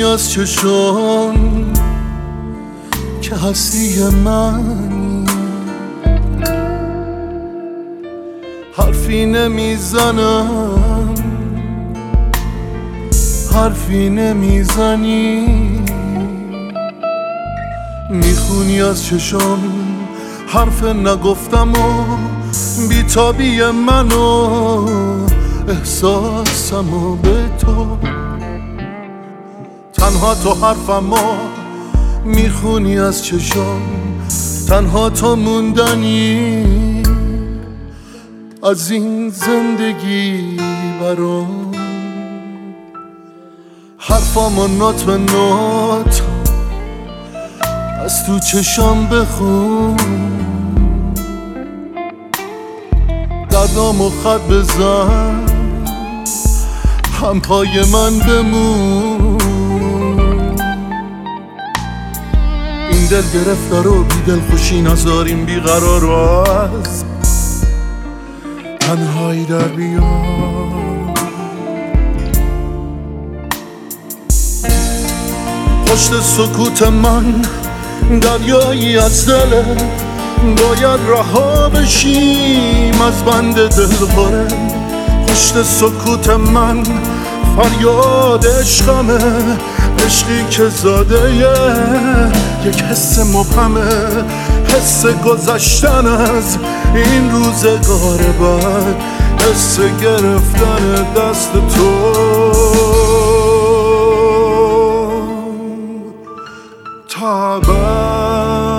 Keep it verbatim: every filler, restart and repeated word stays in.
از چشم که هستی منی، حرفی نمیزنم حرفی نمیزنی، میخونی از چشم حرف نگفتم و بیتابی منو، احساسمو به تو، تنها تو حرفمو میخونی از چشم، تنها تو موندنی از این زندگی برام. حرفامو نوت به نوت از تو چشم بخون، دردامو خط بزن هم پای من بمون. این دل گرفتار و بی دل خوشی نذاریم بیقرار رو از تنهایی در بیار. پشت سکوت من دریایی از دله، باید رها بشیم از بند دلبره. پشت سکوت من فریاد عشقمه، عشقی که زاده یک حس مبهمه، حس گذشتن از این روزگار بد، حس گرفتن دست تو تا ابد.